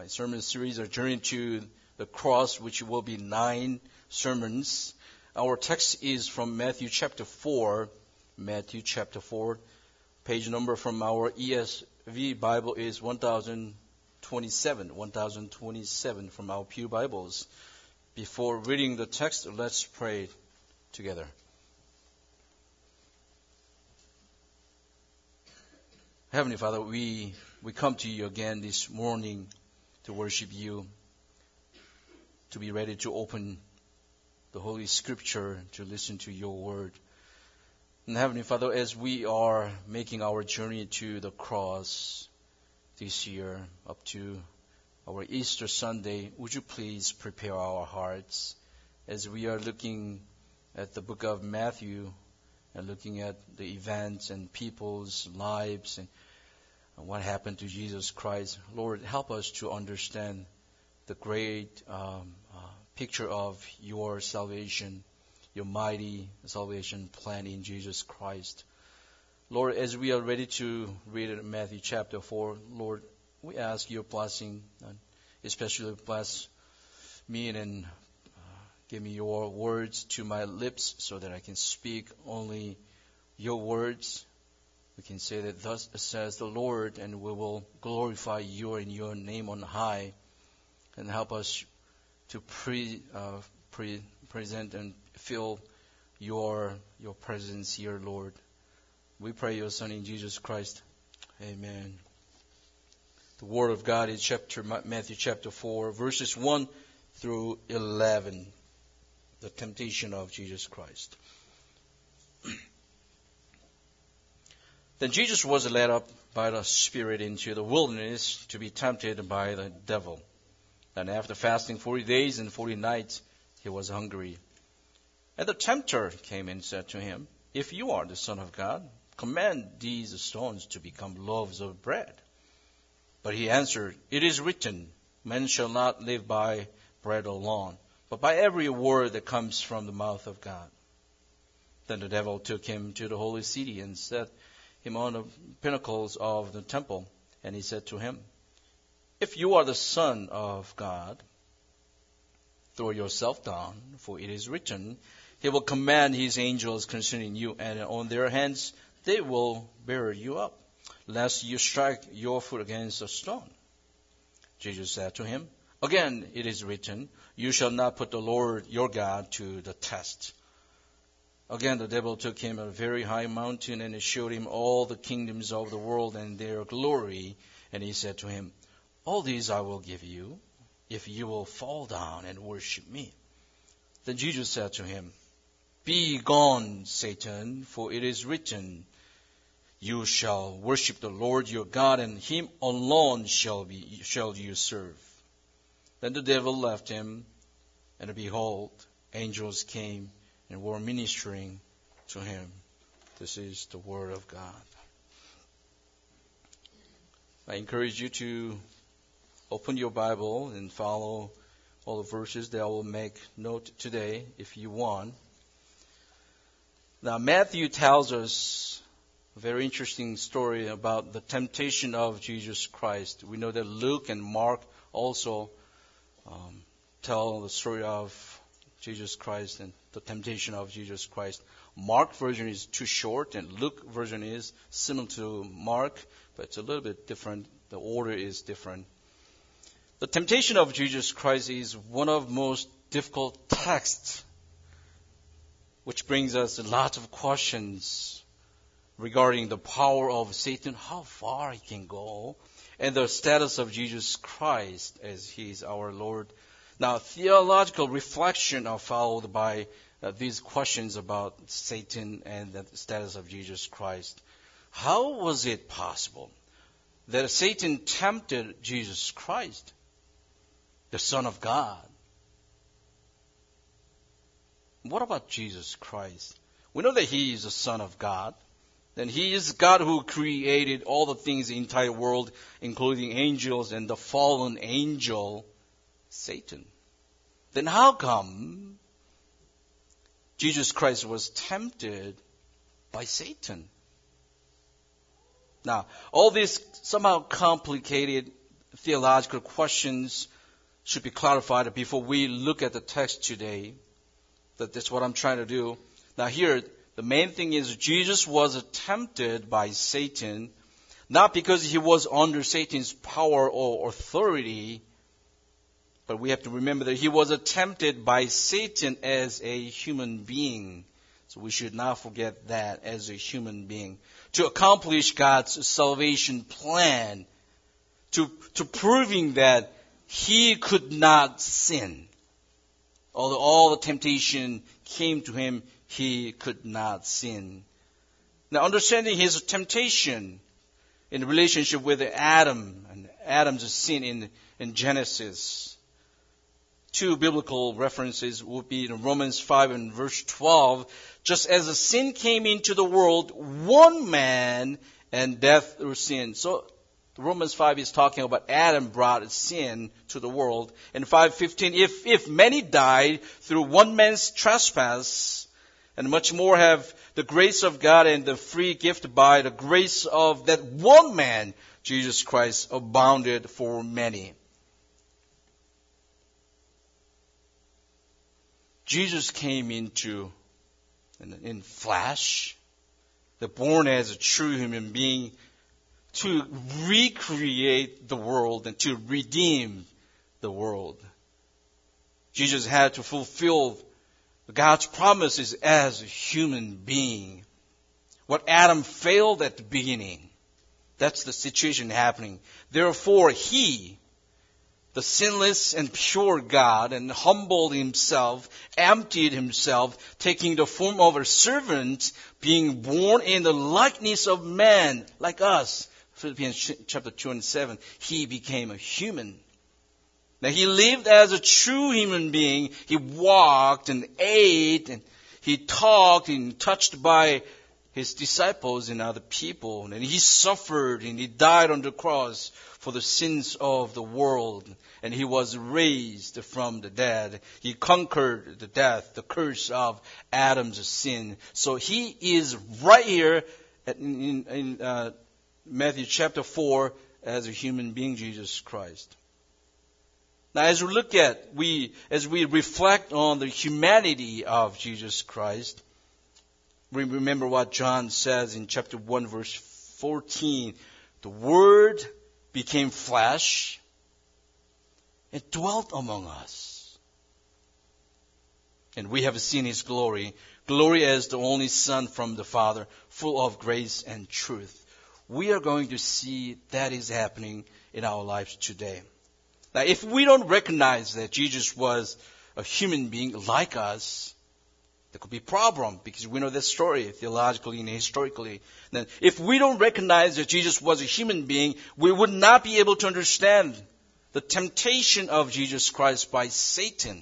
my sermon series, A Journey to the Cross, which will be 9 sermons. Our text is from Matthew chapter 4. Matthew chapter 4. Page number from our ESV Bible is 1027. 1027 from our Pew Bibles. Before reading the text, let's pray together. Heavenly Father, we come to you again this morning to worship you, to be ready to open the Holy Scripture, to listen to your word. And Heavenly Father, as we are making our journey to the cross this year, up to our Easter Sunday, would you please prepare our hearts as we are looking at the book of Matthew and looking at the events and people's lives and what happened to Jesus Christ. Lord, help us to understand the great picture of your salvation, your mighty salvation plan in Jesus Christ. Lord, as we are ready to read Matthew chapter 4, Lord, we ask your blessing, especially bless me and give me your words to my lips so that I can speak only your words. We can say that thus says the Lord, and we will glorify you in your name on high, and help us to present and feel your presence here, Lord. We pray your Son in Jesus Christ. Amen. The Word of God is Matthew chapter 4, verses 1 through 11. The temptation of Jesus Christ. Then Jesus was led up by the Spirit into the wilderness to be tempted by the devil. And after fasting 40 days and 40 nights, he was hungry. And the tempter came and said to him, "If you are the Son of God, command these stones to become loaves of bread." But he answered, "It is written, man shall not live by bread alone, but by every word that comes from the mouth of God." Then the devil took him to the holy city and set him on the pinnacles of the temple. And he said to him, "If you are the Son of God, throw yourself down, for it is written, he will command his angels concerning you, and on their hands they will bear you up, lest you strike your foot against a stone." Jesus said to him, "Again it is written, you shall not put the Lord your God to the test." Again the devil took him to a very high mountain and showed him all the kingdoms of the world and their glory. And he said to him, "All these I will give you, if you will fall down and worship me." Then Jesus said to him, "Be gone, Satan, for it is written, you shall worship the Lord your God, and him alone shall you serve." Then the devil left him, and behold, angels came and were ministering to him. This is the word of God. I encourage you to open your Bible and follow all the verses that I will make note today if you want. Now, Matthew tells us a very interesting story about the temptation of Jesus Christ. We know that Luke and Mark also tell the story of Jesus Christ and the temptation of Jesus Christ. Mark version is too short, and Luke version is similar to Mark, but it's a little bit different. The order is different. The temptation of Jesus Christ is one of the most difficult texts, which brings us a lot of questions regarding the power of Satan, how far he can go, and the status of Jesus Christ as he is our Lord. Now, theological reflection are followed by these questions about Satan and the status of Jesus Christ. How was it possible that Satan tempted Jesus Christ, the Son of God? What about Jesus Christ? We know that he is the Son of God. Then he is God who created all the things, the entire world, including angels and the fallen angel, Satan. Then how come Jesus Christ was tempted by Satan? Now, all these somehow complicated theological questions should be clarified before we look at the text today. That's what I'm trying to do. Now here, the main thing is Jesus was tempted by Satan, not because he was under Satan's power or authority, but we have to remember that he was tempted by Satan as a human being. So we should not forget that, as a human being. To accomplish God's salvation plan, to proving that he could not sin. Although all the temptation came to him, he could not sin. Now, understanding his temptation in relationship with Adam and Adam's sin in Genesis, two biblical references would be in Romans 5 and verse 12. Just as the sin came into the world, one man, and death through sin. So Romans 5 is talking about Adam brought sin to the world. And 5:15, if many died through one man's trespass, and much more have the grace of God and the free gift by the grace of that one man, Jesus Christ, abounded for many. Jesus came in flesh, born as a true human being, to recreate the world and to redeem the world. Jesus had to fulfill God's promises as a human being. What Adam failed at the beginning, that's the situation happening. Therefore, he, the sinless and pure God, and humbled himself, emptied himself, taking the form of a servant, being born in the likeness of man, like us. Philippians chapter 2 and 7, he became a human. Now he lived as a true human being. He walked and ate and he talked and touched by his disciples and other people. And he suffered and he died on the cross for the sins of the world. And he was raised from the dead. He conquered the death, the curse of Adam's sin. So he is right here in Matthew chapter 4 as a human being, Jesus Christ. Now, as we reflect on the humanity of Jesus Christ, we remember what John says in chapter 1, verse 14. The Word became flesh and dwelt among us. And we have seen His glory as the only Son from the Father, full of grace and truth. We are going to see that is happening in our lives today. Now, if we don't recognize that Jesus was a human being like us, there could be a problem, because we know that story theologically and historically. Then, if we don't recognize that Jesus was a human being, we would not be able to understand the temptation of Jesus Christ by Satan.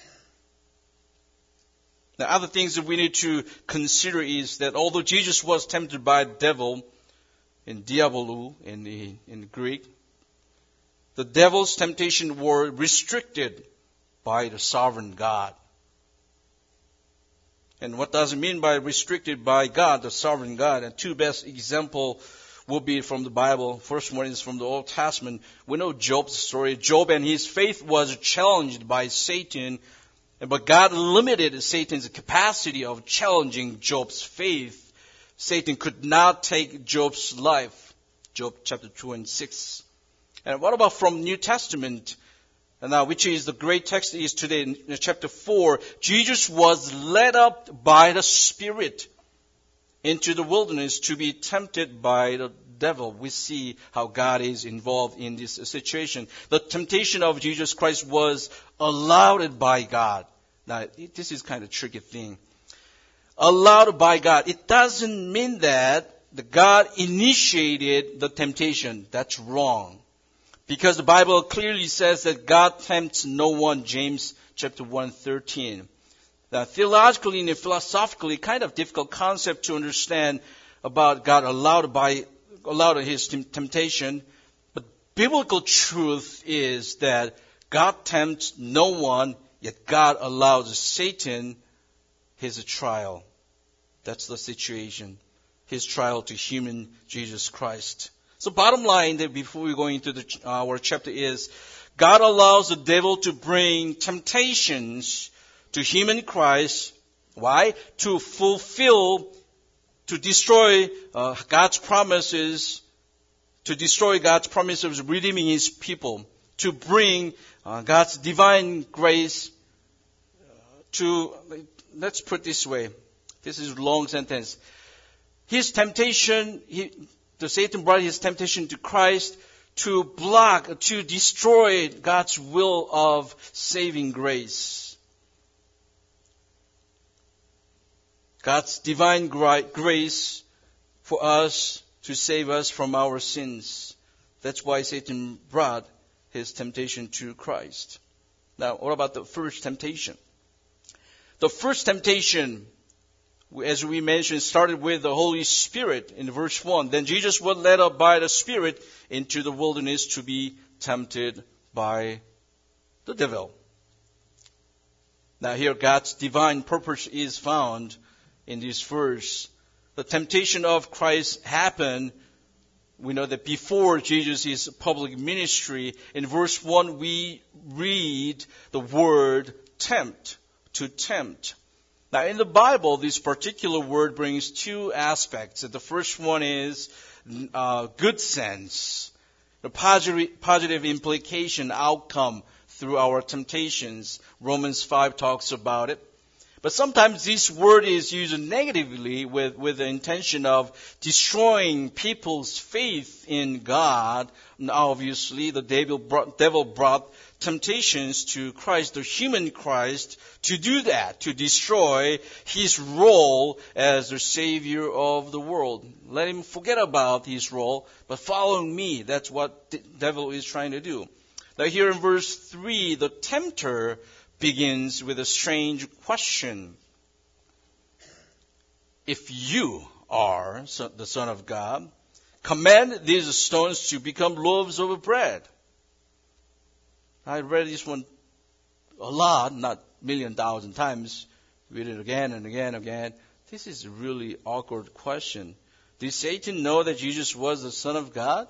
Now, other things that we need to consider is that although Jesus was tempted by the devil, in diabolou in Greek, the devil's temptation were restricted by the sovereign God. And what does it mean by restricted by God, the sovereign God? And two best example will be from the Bible. First one is from the Old Testament. We know Job's story. Job and his faith was challenged by Satan, but God limited Satan's capacity of challenging Job's faith. Satan could not take Job's life. Job chapter 2 and 6. And what about from New Testament? Now, which is the great text is today in chapter 4. Jesus was led up by the Spirit into the wilderness to be tempted by the devil. We see how God is involved in this situation. The temptation of Jesus Christ was allowed by God. Now, this is kind of a tricky thing. Allowed by God. It doesn't mean that the God initiated the temptation. That's wrong. Because the Bible clearly says that God tempts no one, James chapter 1:13. Now, theologically and philosophically, kind of difficult concept to understand about God allowed his temptation. But biblical truth is that God tempts no one, yet God allows Satan his trial. That's the situation. His trial to human Jesus Christ. So bottom line, that before we go into our chapter, is God allows the devil to bring temptations to him in Christ. Why? To destroy God's promises, to destroy God's promises of redeeming His people, to bring God's divine grace let's put it this way. This is a long sentence. His temptation, Satan brought his temptation to Christ to block, to destroy God's will of saving grace. God's divine grace for us to save us from our sins. That's why Satan brought his temptation to Christ. Now, what about the first temptation? The first temptation, as we mentioned, started with the Holy Spirit in verse 1. Then Jesus was led up by the Spirit into the wilderness to be tempted by the devil. Now here God's divine purpose is found in this verse. The temptation of Christ happened, we know that before Jesus' public ministry. In verse 1 we read the word tempt. To tempt. Now in the Bible, this particular word brings two aspects. The first one is good sense, the positive implication, outcome through our temptations. Romans 5 talks about it. But sometimes this word is used negatively with the intention of destroying people's faith in God. And obviously, the devil brought temptations to Christ, the human Christ, to do that, to destroy his role as the Savior of the world. Let him forget about his role, but follow me. That's what the devil is trying to do. Now here in verse 3, the tempter begins with a strange question. If you are the Son of God, command these stones to become loaves of bread. I read this one a lot, not 1,000,000 times. Read it again and again and again. This is a really awkward question. Did Satan know that Jesus was the Son of God?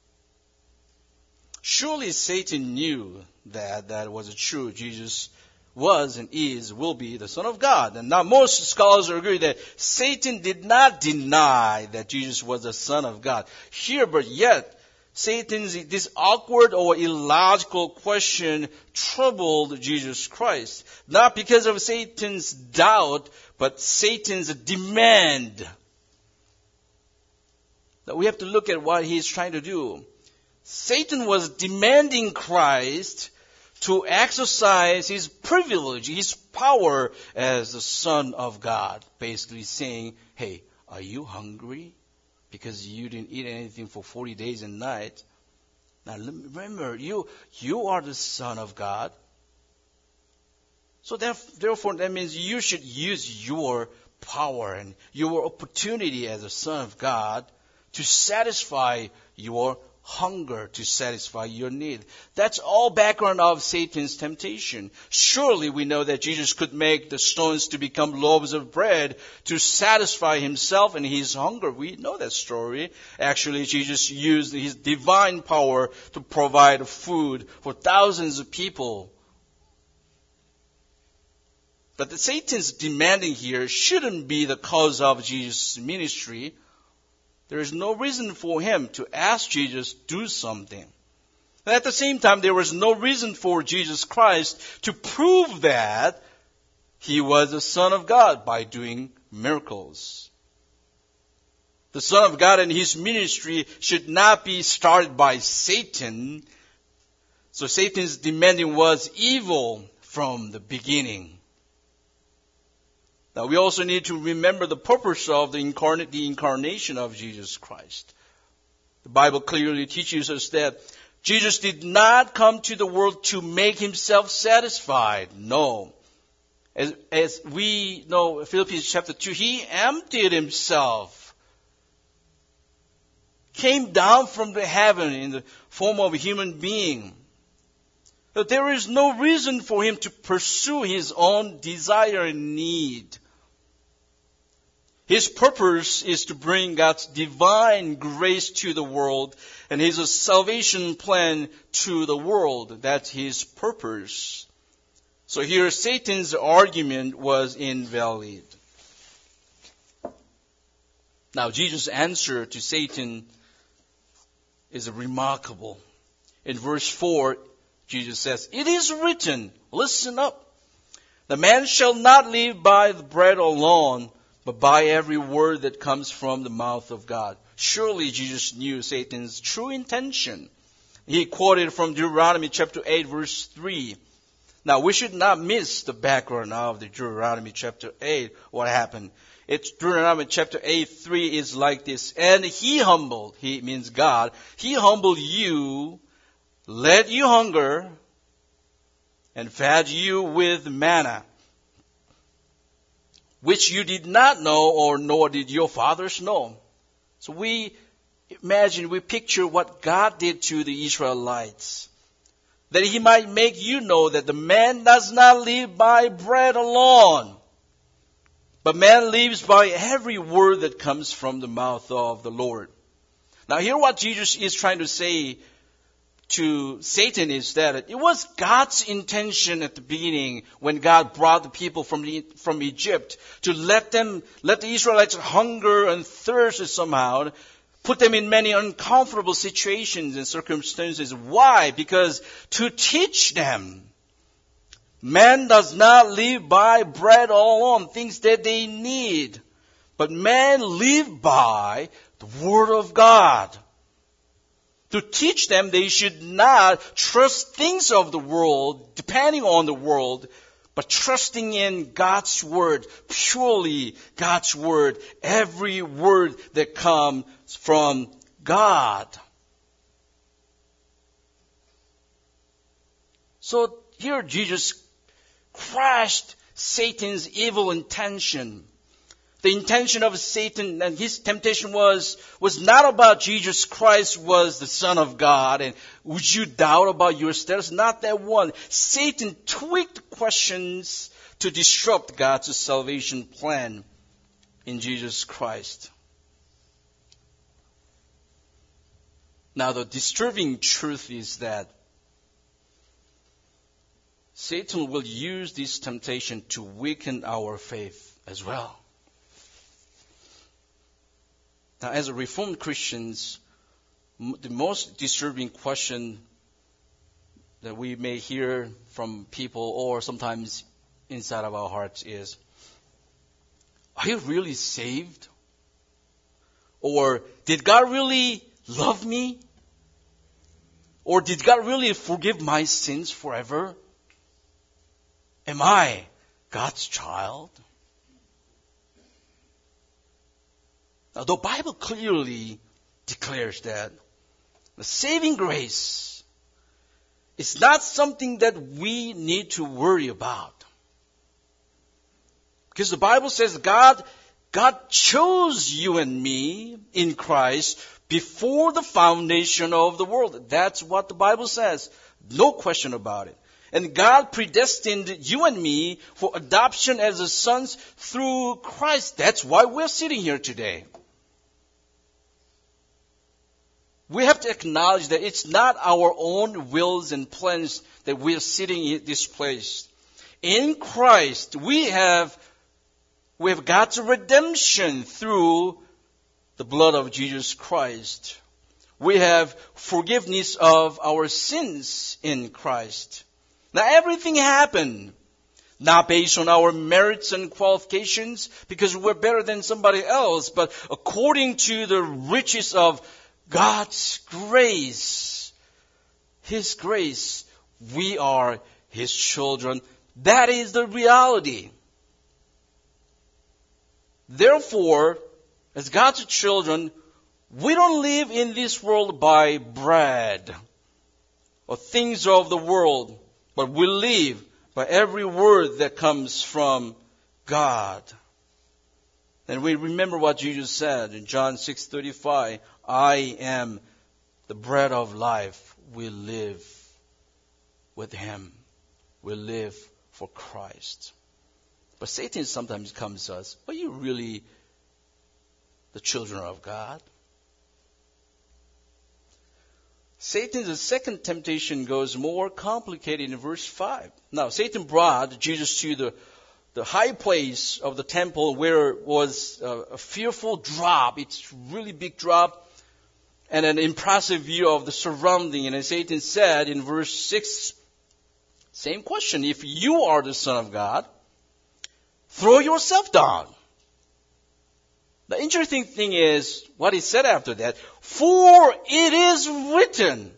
Surely Satan knew that was true. Jesus was and will be the Son of God. And now most scholars agree that Satan did not deny that Jesus was the Son of God. Here, but yet, this awkward or illogical question troubled Jesus Christ. Not because of Satan's doubt, but Satan's demand. Now we have to look at what he's trying to do. Satan was demanding Christ to exercise his privilege, his power as the Son of God. Basically saying, hey, are you hungry? Because you didn't eat anything for 40 days and nights. Now remember, you are the Son of God. So therefore that means you should use your power and your opportunity as a Son of God to satisfy your hunger, to satisfy your need. That's all background of Satan's temptation. Surely we know that Jesus could make the stones to become loaves of bread to satisfy himself and his hunger. We know that story. Actually, Jesus used his divine power to provide food for thousands of people. But Satan's demanding here shouldn't be the cause of Jesus' ministry. There is no reason for him to ask Jesus to do something. And at the same time, there was no reason for Jesus Christ to prove that he was the Son of God by doing miracles. The Son of God and his ministry should not be started by Satan. So Satan's demanding was evil from the beginning. Now we also need to remember the purpose of the incarnation of Jesus Christ. The Bible clearly teaches us that Jesus did not come to the world to make himself satisfied. No. As we know, Philippians chapter 2, he emptied himself. Came down from the heaven in the form of a human being. But there is no reason for him to pursue his own desire and need. His purpose is to bring God's divine grace to the world and His salvation plan to the world. That's His purpose. So here Satan's argument was invalid. Now Jesus' answer to Satan is remarkable. In verse 4, Jesus says, "It is written," listen up, "the man shall not live by the bread alone, but by every word that comes from the mouth of God." Surely Jesus knew Satan's true intention. He quoted from Deuteronomy chapter 8, verse 3. Now, we should not miss the background of the Deuteronomy chapter 8. What happened? It's Deuteronomy chapter 8, 3 is like this. "And he means God, he humbled you, let you hunger, and fed you with manna, which you did not know, or nor did your fathers know." So we picture what God did to the Israelites, that He might make you know that the man does not live by bread alone, but man lives by every word that comes from the mouth of the Lord. Now, here what Jesus is trying to say to Satan is that it was God's intention at the beginning when God brought the people from Egypt to let the Israelites hunger and thirst somehow, put them in many uncomfortable situations and circumstances. Why? Because to teach them, man does not live by bread alone, things that they need, but man live by the Word of God. To teach them they should not trust things of the world, depending on the world, but trusting in God's Word, purely God's Word, every word that comes from God. So here Jesus crushed Satan's evil intention. The intention of Satan and his temptation was not about Jesus Christ was the Son of God and would you doubt about your status? Not that one. Satan tweaked questions to disrupt God's salvation plan in Jesus Christ. Now the disturbing truth is that Satan will use this temptation to weaken our faith as well. Now, as a Reformed Christians, the most disturbing question that we may hear from people or sometimes inside of our hearts is, are you really saved? Or did God really love me? Or did God really forgive my sins forever? Am I God's child? Now, the Bible clearly declares that the saving grace is not something that we need to worry about. Because the Bible says God chose you and me in Christ before the foundation of the world. That's what the Bible says. No question about it. And God predestined you and me for adoption as sons through Christ. That's why we're sitting here today. We have to acknowledge that it's not our own wills and plans that we are sitting in this place. In Christ, we have God's redemption through the blood of Jesus Christ. We have forgiveness of our sins in Christ. Now everything happened not based on our merits and qualifications because we're better than somebody else, but according to the riches of God's grace, His grace, we are His children. That is the reality. Therefore, as God's children, we don't live in this world by bread or things of the world, but we live by every word that comes from God. And we remember what Jesus said in John 6:35, I am the bread of life. We live with Him. We live for Christ. But Satan sometimes comes to us, are you really the children of God. Satan's second temptation goes more complicated in verse 5. Now, Satan brought Jesus to the high place of the temple where it was a fearful drop. It's a really big drop and an impressive view of the surrounding. And Satan said in verse 6, same question, if you are the Son of God, throw yourself down. The interesting thing is what he said after that. For it is written,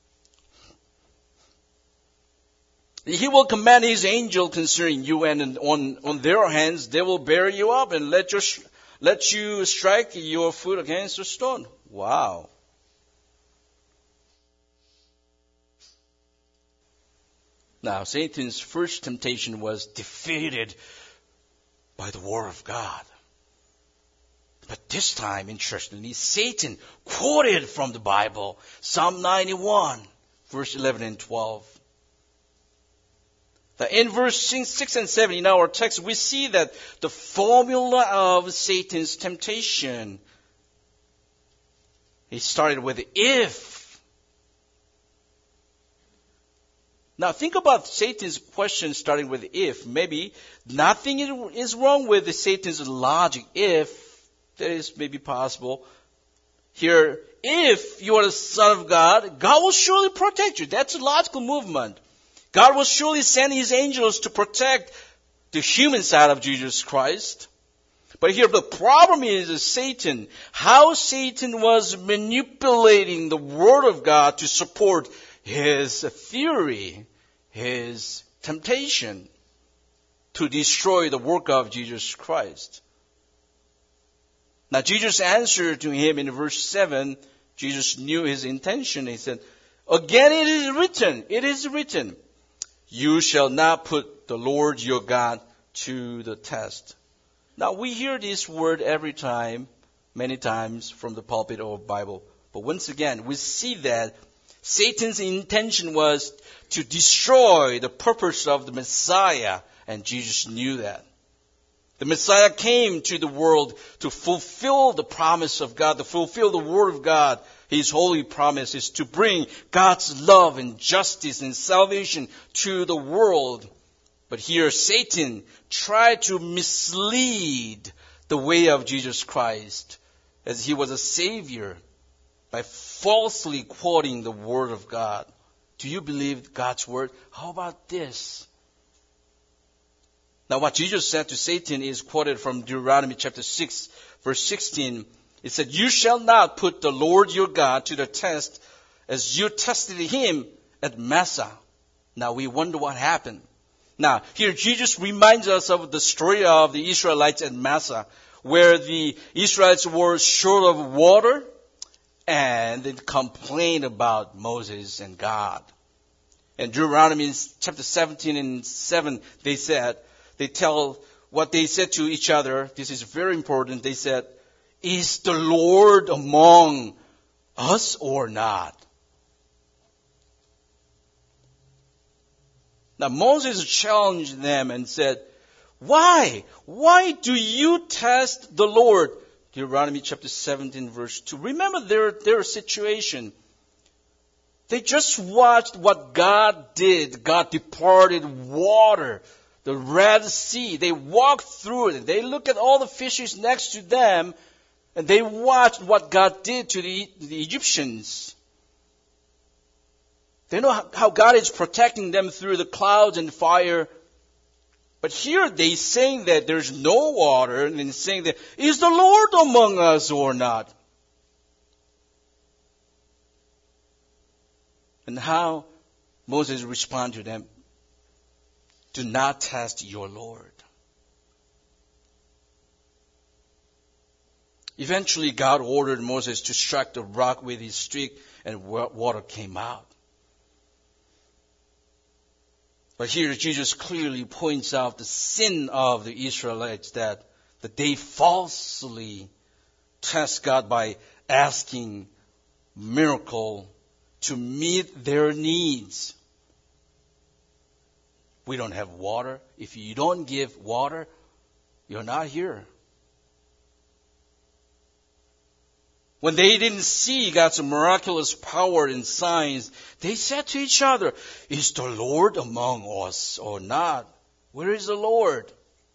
he will command his angel concerning you, and on their hands they will bear you up and let you strike your foot against a stone. Wow. Now, Satan's first temptation was defeated by the Word of God. But this time, interestingly, Satan quoted from the Bible, Psalm 91, verse 11 and 12. Now, in verse 6 and 7 in our text, we see that the formula of Satan's temptation, he started with if. Now, think about Satan's question starting with if. Maybe nothing is wrong with Satan's logic if. That is maybe possible. Here, if you are the Son of God, God will surely protect you. That's a logical movement. God will surely send His angels to protect the human side of Jesus Christ. But here the problem is Satan. How Satan was manipulating the Word of God to support his theory, his temptation to destroy the work of Jesus Christ. Now, Jesus answered to him in verse 7. Jesus knew his intention. He said, again it is written, you shall not put the Lord your God to the test. Now, we hear this word every time, many times from the pulpit of the Bible. But once again, we see that Satan's intention was to destroy the purpose of the Messiah, and Jesus knew that. The Messiah came to the world to fulfill the promise of God, to fulfill the Word of God. His holy promise is to bring God's love and justice and salvation to the world. But here Satan tried to mislead the way of Jesus Christ as He was a Savior by falsely quoting the Word of God. Do you believe God's Word? How about this? Now, what Jesus said to Satan is quoted from Deuteronomy chapter 6, verse 16. It said, you shall not put the Lord your God to the test as you tested Him at Massah. Now, we wonder what happened. Now, here Jesus reminds us of the story of the Israelites at Massah, where the Israelites were short of water and they complained about Moses and God. In Deuteronomy chapter 17 and 7, they tell what they said to each other. This is very important. They said, is the Lord among us or not? Now Moses challenged them and said, why? Why do you test the Lord? Deuteronomy chapter 17 verse 2. Remember their situation. They just watched what God did. God departed water, the Red Sea. They walked through it. They looked at all the fishes next to them, and they watched what God did to the Egyptians. They know how God is protecting them through the clouds and fire. But here they saying that there's no water, and then saying that, is the Lord among us or not? And how Moses responded to them, do not test your Lord. Eventually, God ordered Moses to strike the rock with his stick, and water came out. But here Jesus clearly points out the sin of the Israelites, that they falsely test God by asking miracle to meet their needs. We don't have water. If you don't give water, you're not here. When they didn't see God's miraculous power and signs, they said to each other, "Is the Lord among us or not? Where is the Lord?"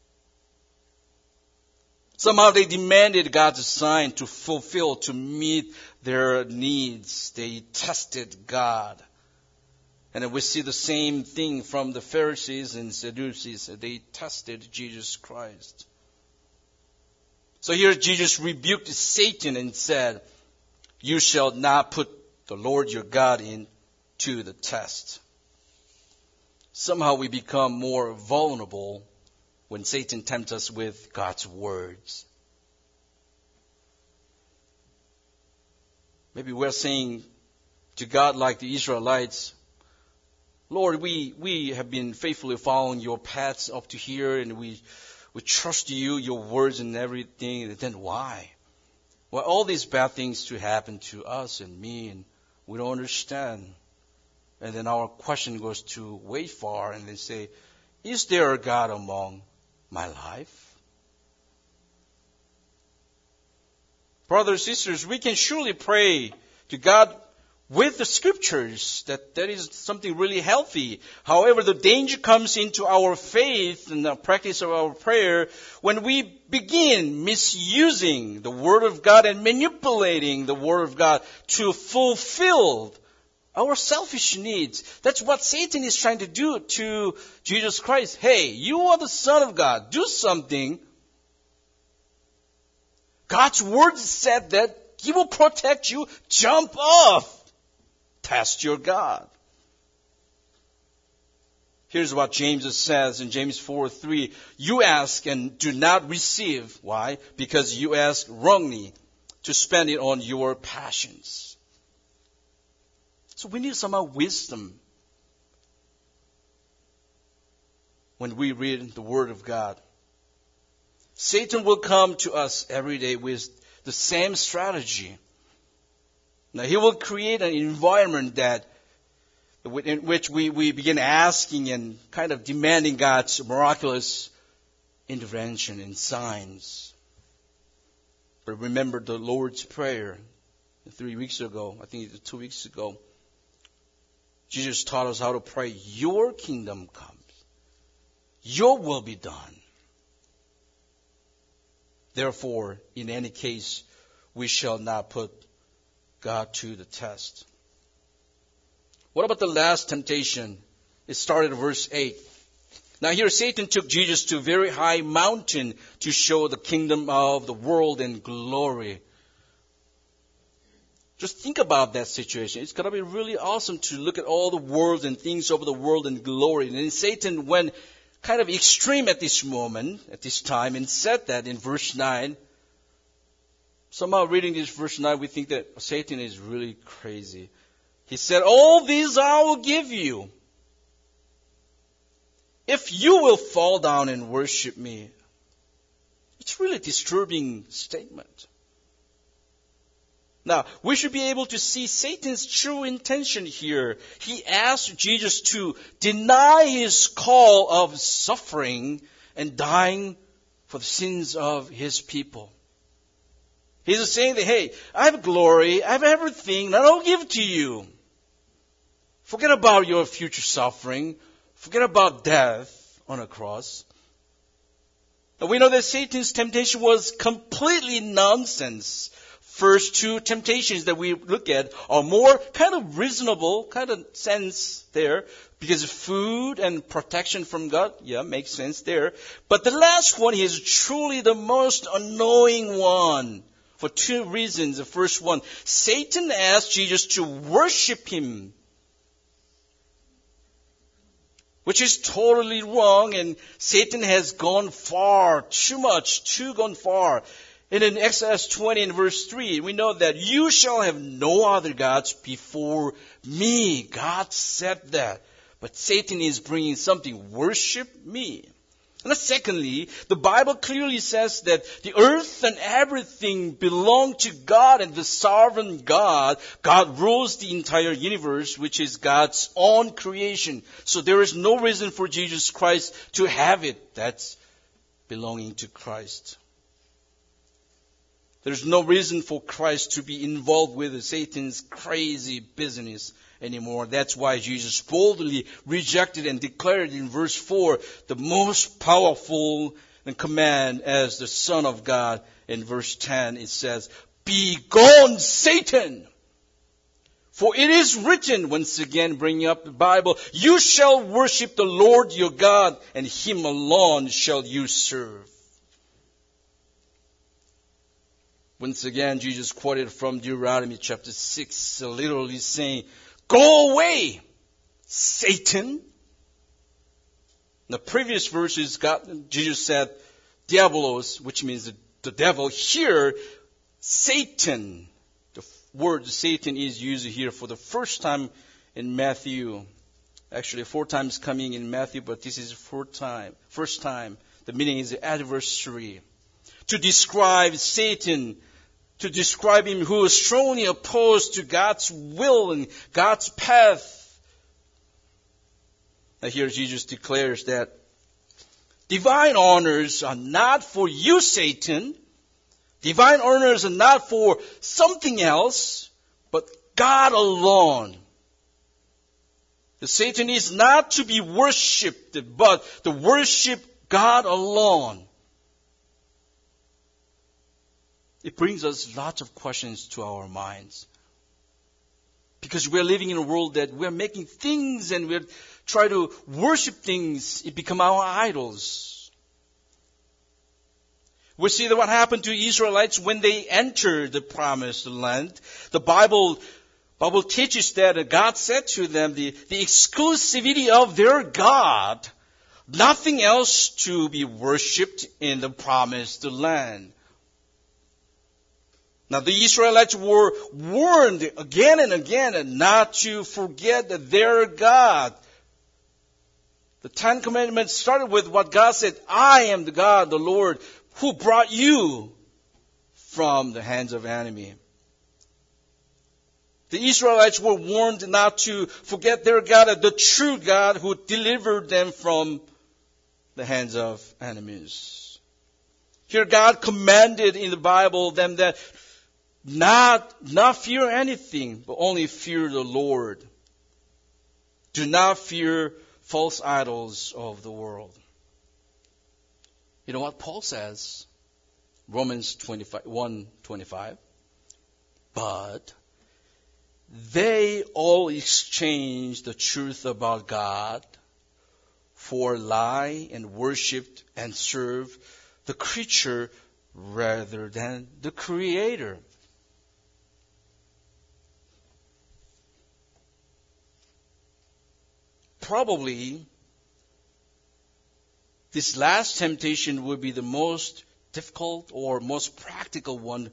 Somehow they demanded God's sign to fulfill, to meet their needs. They tested God. And then we see the same thing from the Pharisees and Sadducees. They tested Jesus Christ. So here Jesus rebuked Satan and said, "You shall not put the Lord your God into the test." Somehow we become more vulnerable when Satan tempts us with God's words. Maybe we're saying to God like the Israelites, "Lord, we have been faithfully following your paths up to here, and we trust you, your words and everything. Then why? Why all these bad things to happen to us and me, and we don't understand?" And then our question goes to way far, and they say, "Is there a God among my life?" Brothers, sisters, we can surely pray to God with the scriptures. That is something really healthy. However, the danger comes into our faith and the practice of our prayer when we begin misusing the Word of God and manipulating the Word of God to fulfill our selfish needs. That's what Satan is trying to do to Jesus Christ. "Hey, you are the Son of God. Do something." God's Word said that He will protect you. Jump off. Test your God. Here's what James says in James 4:3. "You ask and do not receive." Why? "Because you ask wrongly to spend it on your passions." So we need some wisdom when we read the Word of God. Satan will come to us every day with the same strategy. Now, he will create an environment in which we begin asking and kind of demanding God's miraculous intervention and signs. But remember the Lord's Prayer 3 weeks ago, I think it was 2 weeks ago. Jesus taught us how to pray, "Your kingdom comes. Your will be done." Therefore, in any case, we shall not put God to the test. What about the last temptation? It started at verse 8. Now here Satan took Jesus to a very high mountain to show the kingdom of the world and glory. Just think about that situation. It's going to be really awesome to look at all the worlds and things over the world and glory. And then Satan went kind of extreme at this moment, at this time, and said that in verse 9. Somehow reading this verse 9, we think that Satan is really crazy. He said, "All these I will give you if you will fall down and worship me." It's really a disturbing statement. Now, we should be able to see Satan's true intention here. He asked Jesus to deny his call of suffering and dying for the sins of his people. He's saying that, "Hey, I have glory, I have everything, and I'll give it to you. Forget about your future suffering. Forget about death on a cross." And we know that Satan's temptation was completely nonsense. First two temptations that we look at are more kind of reasonable, kind of sense there. Because food and protection from God, makes sense there. But the last one is truly the most annoying one. For two reasons. The first one, Satan asked Jesus to worship him, which is totally wrong, and Satan has gone far, gone far. And in Exodus 20 and verse 3, we know that "You shall have no other gods before me." God said that. But Satan is bringing something, "Worship me." And secondly, the Bible clearly says that the earth and everything belong to God and the sovereign God. God rules the entire universe, which is God's own creation. So there is no reason for Jesus Christ to have it that's belonging to Christ. There's no reason for Christ to be involved with Satan's crazy business anymore. That's why Jesus boldly rejected and declared in verse 4 the most powerful command as the Son of God. In verse 10 it says, "Be gone, Satan! For it is written," once again bringing up the Bible, "You shall worship the Lord your God, and Him alone shall you serve." Once again, Jesus quoted from Deuteronomy chapter 6, literally saying, "Go away, Satan." In the previous verses, Jesus said, "Diabolos," which means the devil. Here, Satan. The word Satan is used here for the first time in Matthew. Actually, 4 times coming in Matthew, but this is first time. The meaning is adversary. To describe Satan, to describe him who is strongly opposed to God's will and God's path. Now here Jesus declares that divine honors are not for you, Satan. Divine honors are not for something else, but God alone. The Satan is not to be worshipped, but to worship God alone. It brings us lots of questions to our minds. Because we're living in a world that we're making things and we're trying to worship things. It become our idols. We see that what happened to Israelites when they entered the promised land. The Bible teaches that God said to them the exclusivity of their God, nothing else to be worshipped in the promised land. Now the Israelites were warned again and again not to forget their God. The 10 Commandments started with what God said, "I am the God, the Lord, who brought you from the hands of enemy." The Israelites were warned not to forget their God, the true God who delivered them from the hands of enemies. Here God commanded in the Bible them that not fear anything, but only fear the Lord. Do not fear false idols of the world. You know what Paul says? Romans 1:25. But they all exchanged the truth about God for a lie and worshipped and served the creature rather than the Creator. Probably this last temptation would be the most difficult or most practical one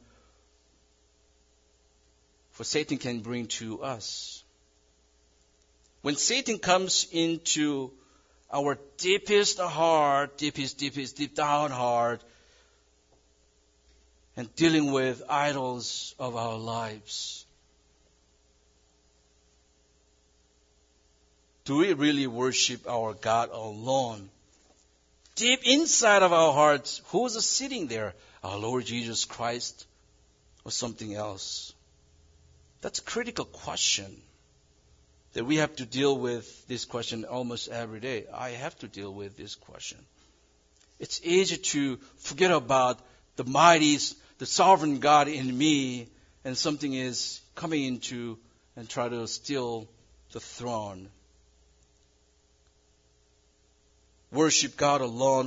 for Satan can bring to us. When Satan comes into our deepest heart, deep down heart, and dealing with idols of our lives, do we really worship our God alone? Deep inside of our hearts, who's sitting there? Our Lord Jesus Christ or something else? That's a critical question that we have to deal with this question almost every day. I have to deal with this question. It's easy to forget about the mighty, the sovereign God in me, and something is coming into and try to steal the throne. Worship God alone.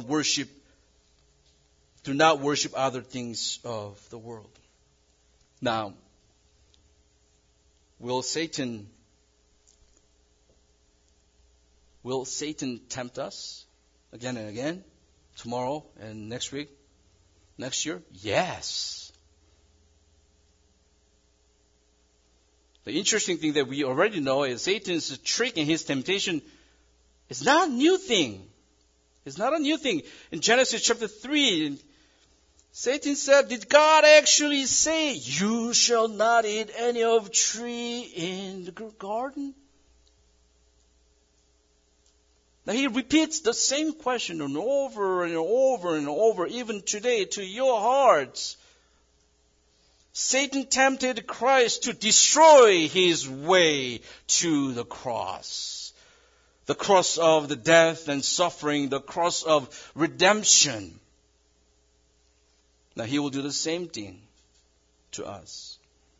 Do not worship other things of the world. Now, will Satan tempt us again and again? Tomorrow and next week? Next year? Yes. The interesting thing that we already know is Satan's trick and his temptation is not a new thing. It's not a new thing. In Genesis chapter 3, Satan said, did God actually say, "You shall not eat any of tree in the garden"? Now he repeats the same question and over and over and over, even today, to your hearts. Satan tempted Christ to destroy his way to the cross. The cross of the death and suffering, the cross of redemption. Now he will do the same thing to us.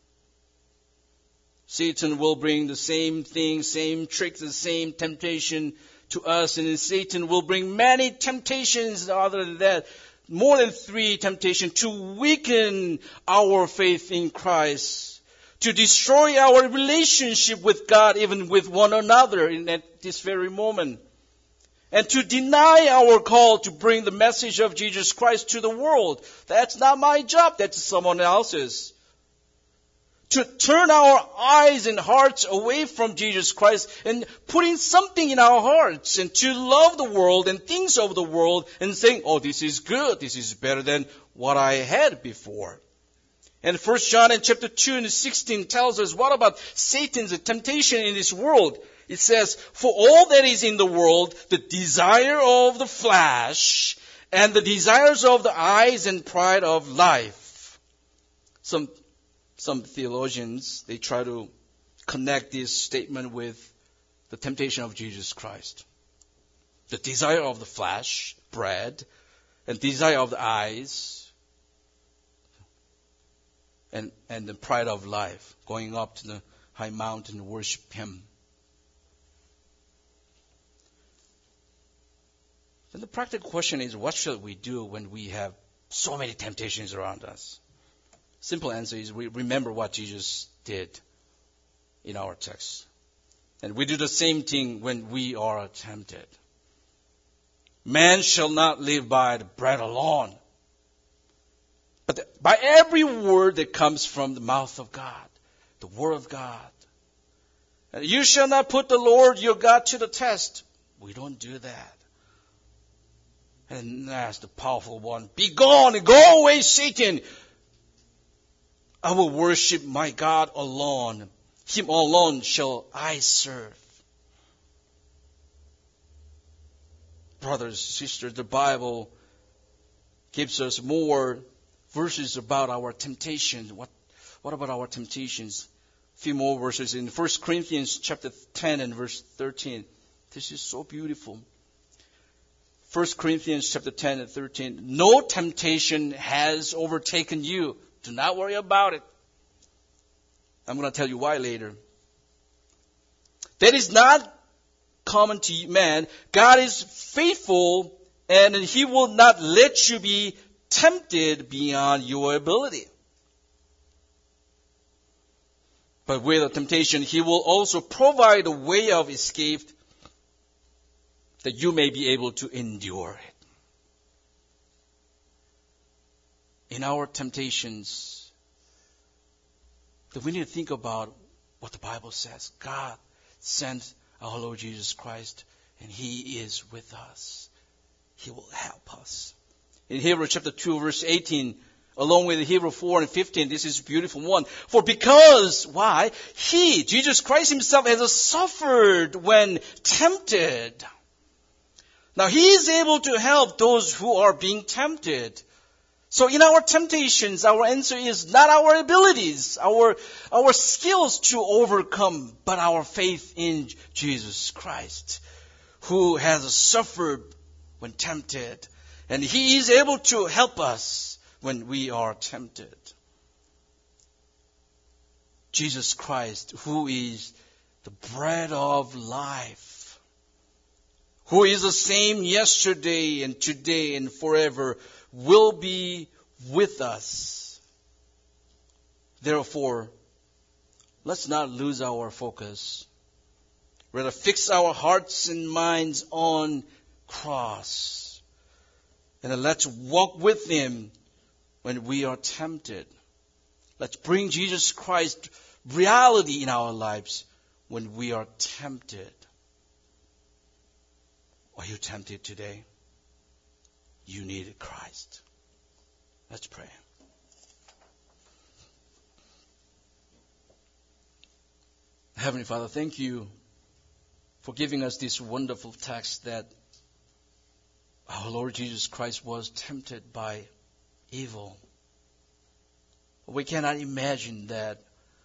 Satan will bring the same thing, same tricks, the same temptation to us. And Satan will bring many temptations other than that. More than 3 temptations to weaken our faith in Christ. To destroy our relationship with God, even with one another at this very moment. And to deny our call to bring the message of Jesus Christ to the world. That's not my job, that's someone else's. To turn our eyes and hearts away from Jesus Christ and putting something in our hearts and to love the world and things of the world and saying, oh, this is good, this is better than what I had before. And 1 John in chapter 2 and 16 tells us what about Satan's temptation in this world. It says, for all that is in the world, the desire of the flesh and the desires of the eyes and pride of life. Some theologians, they try to connect this statement with the temptation of Jesus Christ. The desire of the flesh, bread, and desire of the eyes, and the pride of life, going up to the high mountain to worship Him. Then the practical question is, what should we do when we have so many temptations around us? Simple answer is we remember what Jesus did in our text. And we do the same thing when we are tempted. Man shall not live by the bread alone, but by every word that comes from the mouth of God, the Word of God. And you shall not put the Lord your God to the test. We don't do that. And that's the powerful one. Be gone and go away, Satan. I will worship my God alone. Him alone shall I serve. Brothers, sisters, the Bible gives us more verses about our temptations. What about our temptations? A few more verses in 1 Corinthians chapter 10 and verse 13. This is so beautiful. 1 Corinthians chapter 10 and 13. No temptation has overtaken you. Do not worry about it. I'm going to tell you why later. That is not common to man. God is faithful and He will not let you be tempted beyond your ability. But with a temptation, He will also provide a way of escape that you may be able to endure it. In our temptations, that we need to think about what the Bible says. God sent our Lord Jesus Christ, and He is with us. He will help us. In Hebrews chapter 2, verse 18, along with Hebrews 4 and 15, this is a beautiful one. For because, why? He, Jesus Christ Himself, has suffered when tempted. Now He is able to help those who are being tempted. So in our temptations, our answer is not our abilities, our skills to overcome, but our faith in Jesus Christ, who has suffered when tempted. And He is able to help us when we are tempted. Jesus Christ, who is the bread of life, who is the same yesterday and today and forever, will be with us. Therefore, let's not lose our focus. Rather, fix our hearts and minds on cross. And then let's walk with Him when we are tempted. Let's bring Jesus Christ reality in our lives when we are tempted. Are you tempted today? You need Christ. Let's pray. Heavenly Father, thank You for giving us this wonderful text that our Lord Jesus Christ was tempted by evil. We cannot imagine that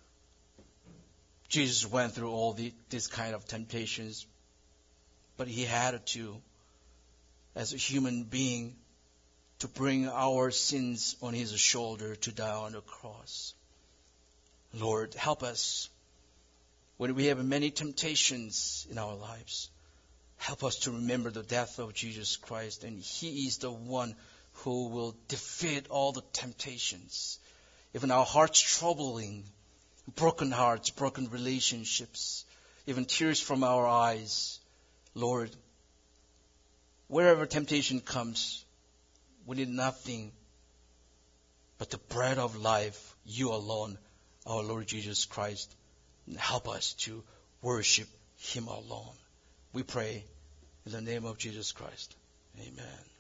Jesus went through all these kind of temptations, but he had to, as a human being, to bring our sins on his shoulder to die on the cross. Lord, help us when we have many temptations in our lives. Help us to remember the death of Jesus Christ, and he is the one who will defeat all the temptations. Even our hearts troubling, broken hearts, broken relationships, even tears from our eyes. Lord, wherever temptation comes, we need nothing but the bread of life, you alone, our Lord Jesus Christ. And help us to worship him alone. We pray in the name of Jesus Christ. Amen.